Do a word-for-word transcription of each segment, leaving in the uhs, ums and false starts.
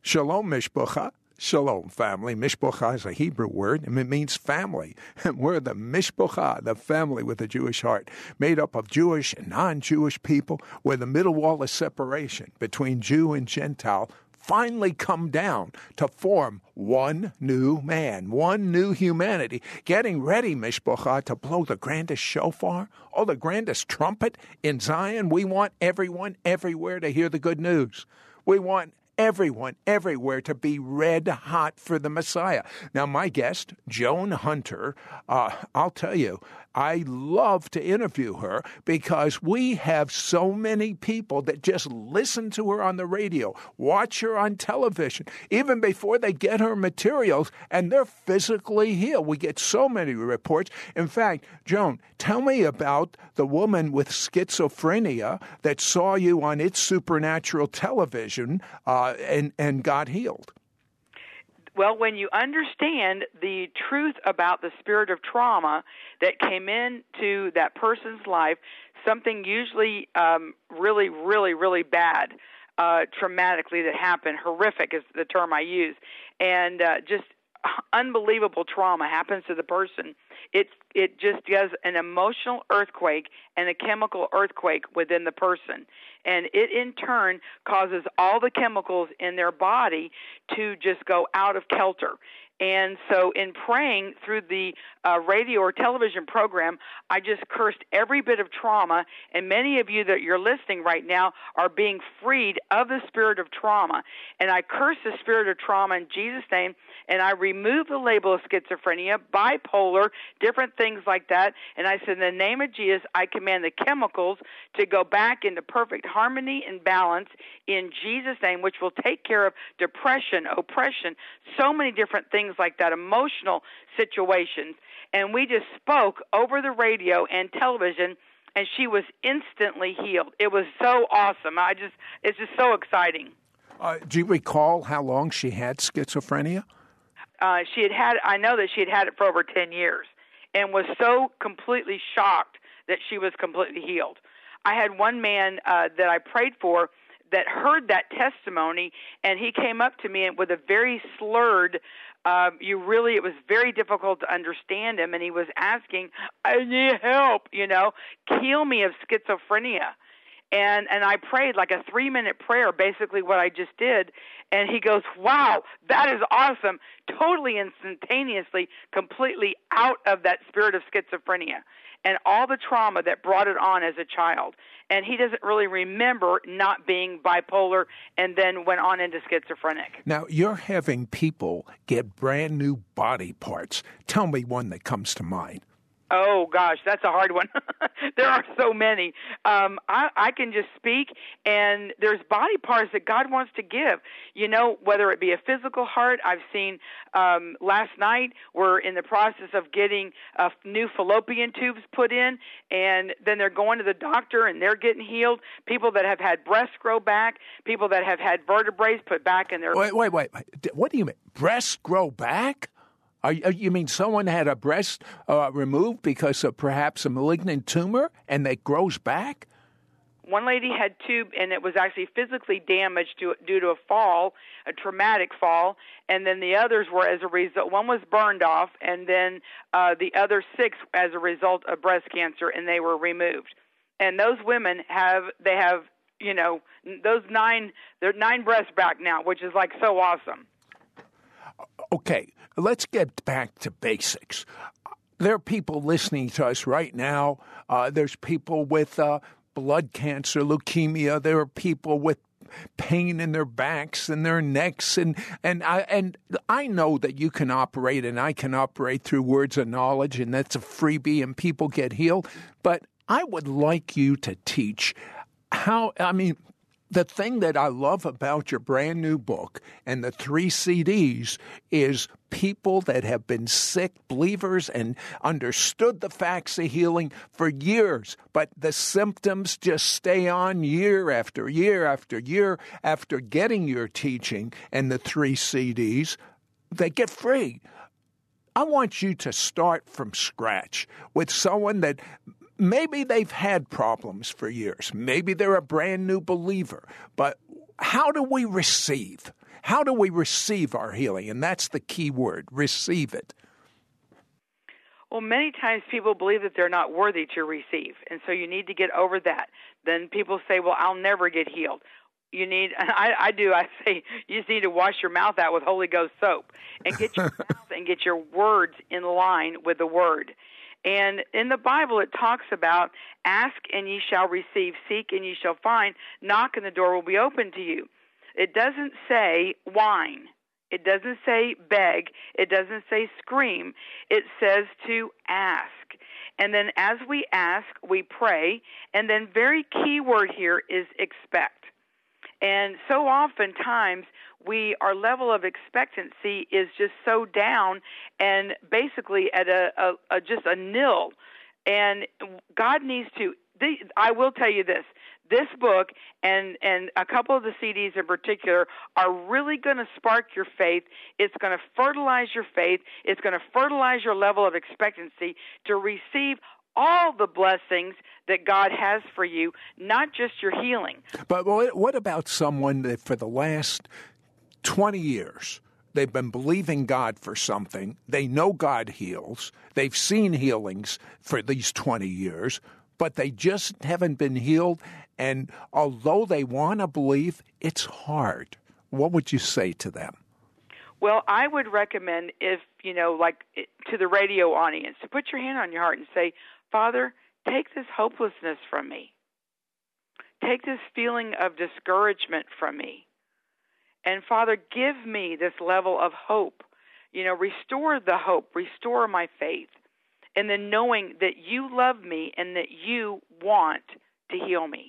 Shalom, Mishpacha. Shalom, family. Mishpacha is a Hebrew word, and it means family. And we're the Mishpacha, the family with a Jewish heart, made up of Jewish and non-Jewish people, where the middle wall of separation between Jew and Gentile finally come down to form one new man, one new humanity, getting ready, Mishpacha, to blow the grandest shofar, or the grandest trumpet in Zion. We want everyone everywhere to hear the good news. We want everyone everywhere to be red hot for the Messiah. Now, my guest, Joan Hunter, uh, I'll tell you, I love to interview her because we have so many people that just listen to her on the radio, watch her on television, even before they get her materials, and they're physically healed. We get so many reports. In fact, Joan, tell me about the woman with schizophrenia that saw you on It's Supernatural television uh, and, and got healed. Well, when you understand the truth about the spirit of trauma that came into that person's life, something usually um, really, really, really bad, uh, traumatically that happened, horrific is the term I use, and uh, just unbelievable trauma happens to the person, it it just does an emotional earthquake and a chemical earthquake within the person. And it, in turn, causes all the chemicals in their body to just go out of kilter. And so in praying through the uh, radio or television program, I just cursed every bit of trauma, and many of you that you're listening right now are being freed of the spirit of trauma. And I curse the spirit of trauma in Jesus' name, and I remove the label of schizophrenia, bipolar, different things like that. And I said, in the name of Jesus, I command the chemicals to go back into perfect harmony and balance in Jesus' name, which will take care of depression, oppression, so many different things like that, emotional situations. And we just spoke over the radio and television, and she was instantly healed. It was so awesome. I just, it's just so exciting. Uh, do you recall how long she had schizophrenia? Uh, she had had, I know that she had had it for over ten years and was so completely shocked that she was completely healed. I had one man uh, that I prayed for that heard that testimony, and he came up to me with a very slurred, uh, you really, it was very difficult to understand him, and he was asking, I need help, you know, heal me of schizophrenia. And and I prayed like a three-minute prayer, basically what I just did, and he goes, wow, that is awesome, totally instantaneously, completely out of that spirit of schizophrenia and all the trauma that brought it on as a child. And he doesn't really remember not being bipolar and then went on into schizophrenic. Now, you're having people get brand new body parts. Tell me one that comes to mind. Oh, gosh, that's a hard one. There are so many. Um, I, I can just speak, and there's body parts that God wants to give. You know, whether it be a physical heart, I've seen um, last night we're in the process of getting uh, new fallopian tubes put in, and then they're going to the doctor, and they're getting healed. People that have had breasts grow back, people that have had vertebrae put back in their... Wait, wait, wait. What do you mean? Breasts grow back? Are you, you mean someone had a breast uh, removed because of perhaps a malignant tumor and that grows back? One lady had two, and it was actually physically damaged to, due to a fall, a traumatic fall, and then the others were as a result. One was burned off, and then uh, the other six as a result of breast cancer, and they were removed. And those women have, they have, you know, those nine, they're nine breasts back now, which is like so awesome. Okay, let's get back to basics. There are people listening to us right now. Uh, there's people with uh, blood cancer, leukemia. There are people with pain in their backs and their necks. And, and, I, and I know that you can operate, and I can operate through words of knowledge, and that's a freebie, and people get healed. But I would like you to teach how, I mean, the thing that I love about your brand new book and the three C Ds is people that have been sick, believers, and understood the facts of healing for years, but the symptoms just stay on year after year after year after getting your teaching and the three C Ds. They get free. I want you to start from scratch with someone that maybe they've had problems for years. Maybe they're a brand new believer. But how do we receive? How do we receive our healing? And that's the key word, receive it. Well, many times people believe that they're not worthy to receive, and so you need to get over that. Then people say, well, I'll never get healed. You need, I, I do, I say, you just need to wash your mouth out with Holy Ghost soap and get your mouth and get your words in line with the Word. And in the Bible, it talks about, ask and ye shall receive, seek and ye shall find, knock and the door will be open to you. It doesn't say whine. It doesn't say beg. It doesn't say scream. It says to ask. And then as we ask, we pray. And then very key word here is expect. And so oftentimes, we our level of expectancy is just so down and basically at a, a, a just a nil. And God needs to, the, I will tell you this, this book and, and a couple of the C Ds in particular are really going to spark your faith. It's going to fertilize your faith. It's going to fertilize your level of expectancy to receive all the blessings that God has for you, not just your healing. But what about someone that for the last twenty years, they've been believing God for something, they know God heals, they've seen healings for these twenty years, but they just haven't been healed, and although they want to believe, it's hard. What would you say to them? Well, I would recommend if, you know, like to the radio audience, to put your hand on your heart and say, Father, take this hopelessness from me. Take this feeling of discouragement from me. And Father, give me this level of hope. You know, restore the hope, restore my faith. And then knowing that you love me and that you want to heal me.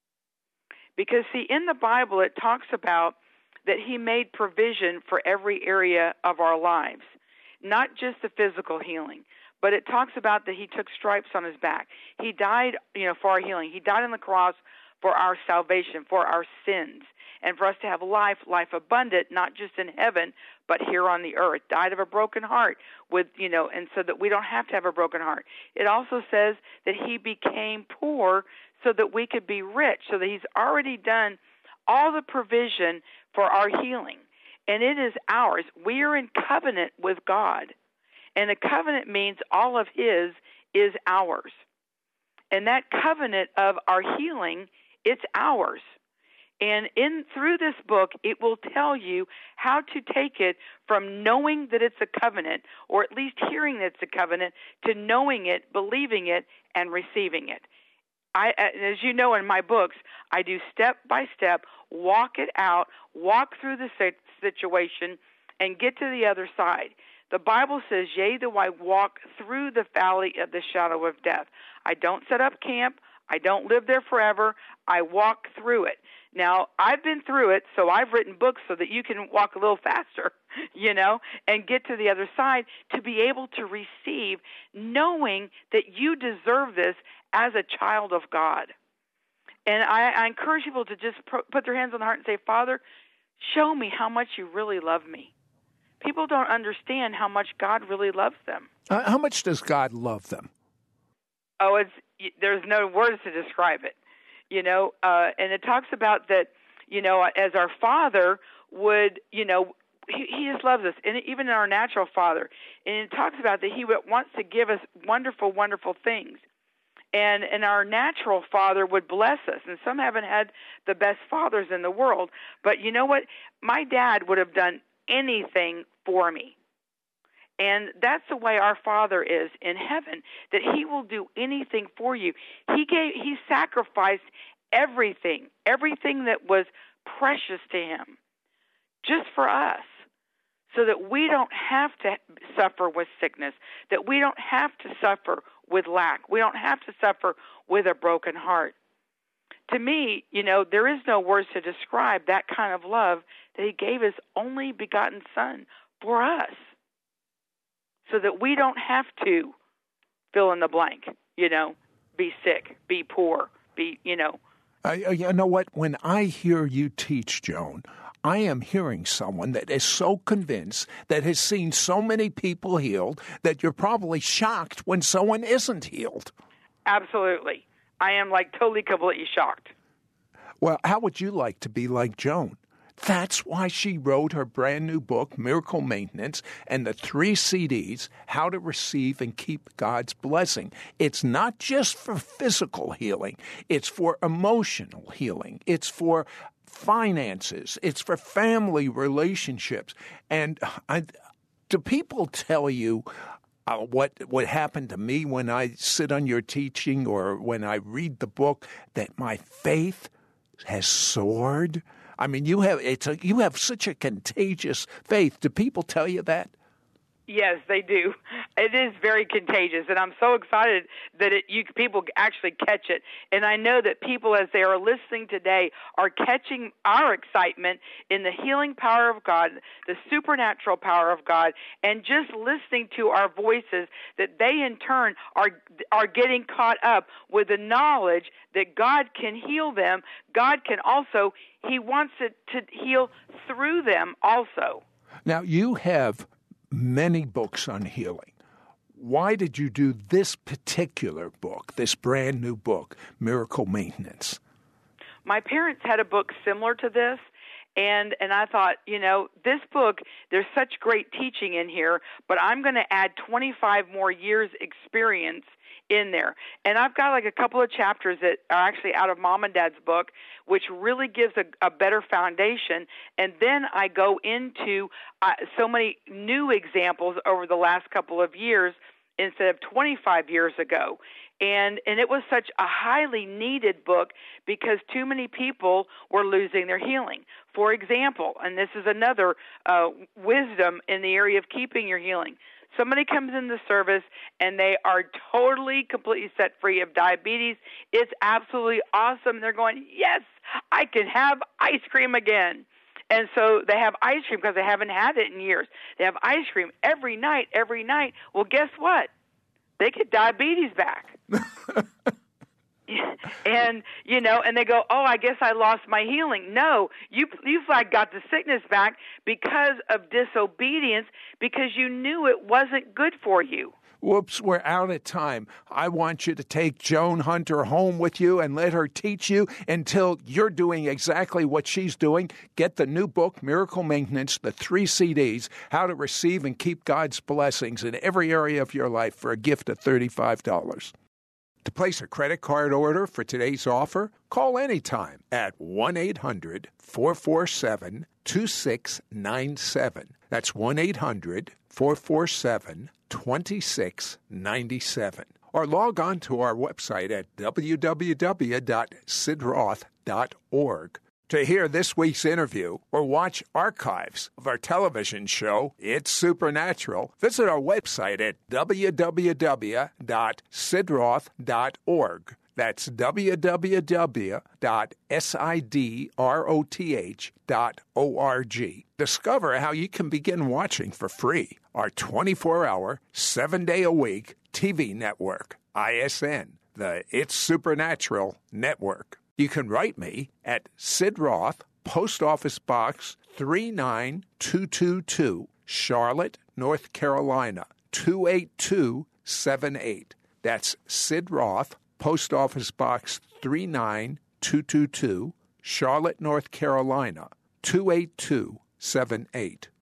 Because, see, in the Bible, it talks about that he made provision for every area of our lives, not just the physical healing. But it talks about that he took stripes on his back. He died, you know, for our healing. He died on the cross for our salvation, for our sins, and for us to have life, life abundant, not just in heaven, but here on the earth. Died of a broken heart, with, you know, and so that we don't have to have a broken heart. It also says that he became poor so that we could be rich, so that he's already done all the provision for our healing, and it is ours. We are in covenant with God. And a covenant means all of his is ours. And that covenant of our healing, it's ours. And in through this book, it will tell you how to take it from knowing that it's a covenant, or at least hearing that it's a covenant, to knowing it, believing it, and receiving it. I, as you know in my books, I do step by step, walk it out, walk through the situation, and get to the other side. The Bible says, yea, though I walk through the valley of the shadow of death. I don't set up camp. I don't live there forever. I walk through it. Now, I've been through it, so I've written books so that you can walk a little faster, you know, and get to the other side to be able to receive, knowing that you deserve this as a child of God. And I, I encourage people to just put their hands on the heart and say, Father, show me how much you really love me. People don't understand how much God really loves them. Uh, how much does God love them? Oh, it's there's no words to describe it, you know. Uh, and it talks about that, you know, as our Father would, you know, he, he just loves us, and even our natural Father. And it talks about that he wants to give us wonderful, wonderful things. And and our natural father would bless us. And some haven't had the best fathers in the world. But you know what? My dad would have done anything for me. And that's the way our Father is in heaven, that he will do anything for you. He gave, he sacrificed everything, everything that was precious to him, just for us, so that we don't have to suffer with sickness, that we don't have to suffer with lack. We don't have to suffer with a broken heart. To me, you know, there is no words to describe that kind of love that he gave his only begotten Son for us, so that we don't have to fill in the blank, you know, be sick, be poor, be, you know. Uh, you know what? When I hear you teach, Joan, I am hearing someone that is so convinced, that has seen so many people healed, that you're probably shocked when someone isn't healed. Absolutely. I am like totally, completely shocked. Well, how would you like to be like Joan? That's why she wrote her brand new book, Miracle Maintenance, and the three C Ds, How to Receive and Keep God's Blessing. It's not just for physical healing. It's for emotional healing. It's for finances. It's for family relationships. And I, do people tell you uh, what what happened to me when I sit on your teaching or when I read the book, that my faith has soared? I mean, you have it's a, you have such a contagious faith. Do people tell you that? Yes, they do. It is very contagious, and I'm so excited that it, you people actually catch it. And I know that people, as they are listening today, are catching our excitement in the healing power of God, the supernatural power of God, and just listening to our voices, that they in turn are are getting caught up with the knowledge that God can heal them. God can also, He wants it to heal through them also. Now, you have many books on healing. Why did you do this particular book, this brand new book, Miracle Maintenance? My parents had a book similar to this, and and I thought, you know, this book, there's such great teaching in here, but I'm going to add twenty-five more years experience in there. And I've got like a couple of chapters that are actually out of Mom and Dad's book, which really gives a, a better foundation. And then I go into uh, so many new examples over the last couple of years instead of twenty-five years ago. And and it was such a highly needed book because too many people were losing their healing. For example, and this is another uh, wisdom in the area of keeping your healing. Somebody comes in the service and they are totally, completely set free of diabetes. It's absolutely awesome. They're going, yes, I can have ice cream again. And so they have ice cream because they haven't had it in years. They have ice cream every night, every night. Well, guess what? They get diabetes back. And, you know, and they go, oh, I guess I lost my healing. No, you, you've like got the sickness back because of disobedience, because you knew it wasn't good for you. Whoops, we're out of time. I want you to take Joan Hunter home with you and let her teach you until you're doing exactly what she's doing. Get the new book, Miracle Maintenance, the three C Ds, How to Receive and Keep God's Blessings in Every Area of Your Life, for a gift of thirty-five dollars. To place a credit card order for today's offer, call anytime at one eight hundred four four seven two six nine seven. That's one eight hundred four four seven two six nine seven. Or log on to our website at w w w dot sid roth dot org. To hear this week's interview or watch archives of our television show, It's Supernatural, visit our website at w w w dot sid roth dot org. That's w w w dot sid roth dot org. Discover how you can begin watching for free our twenty-four hour, seven day a week T V network, I S N, the It's Supernatural Network. You can write me at Sid Roth, Post Office Box three nine two two two, Charlotte, North Carolina, two eight two seven eight. That's Sid Roth, Post Office Box three nine two two two, Charlotte, North Carolina, two eight two seven eight.